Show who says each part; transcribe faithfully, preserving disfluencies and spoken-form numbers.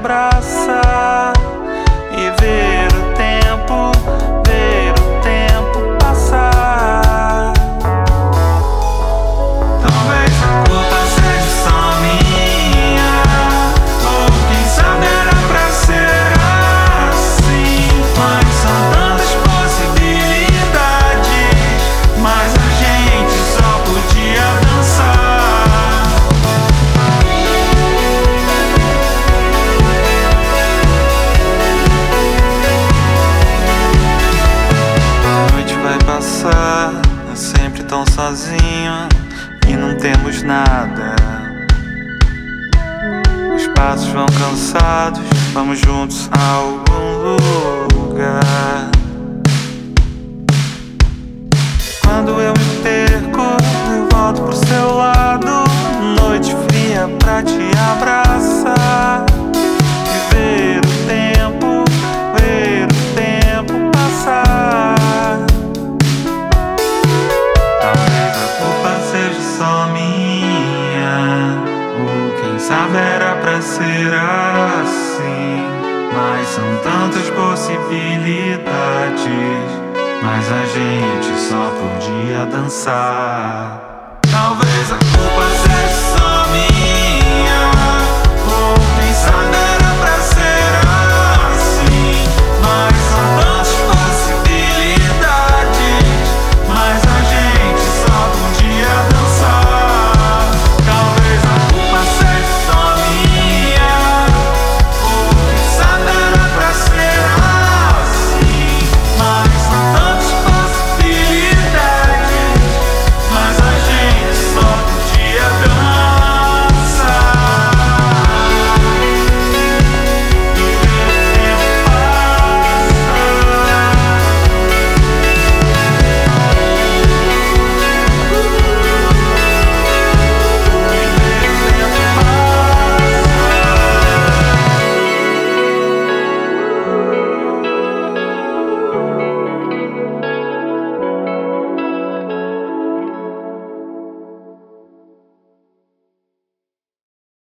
Speaker 1: abraça e ver o tempo, ver o tempo passar. Talvez a culpa seja só minha, ou quem sabe era pra ser assim. Mas são tantas possibilidades, mas a gente só podia dançar. A noite vai passar, é sempre tão sozinho e não temos nada. Os passos vão cansados, vamos juntos a algum lugar. Quando eu me perco, eu volto pro seu lado. Noite fria pra te abraçar e ver o tempo, ver o tempo passar. Talvez a culpa seja só minha, ou quem sabe era pra ser assim. Mas são tantas possibilidades, mas a gente só podia dançar. Talvez a culpa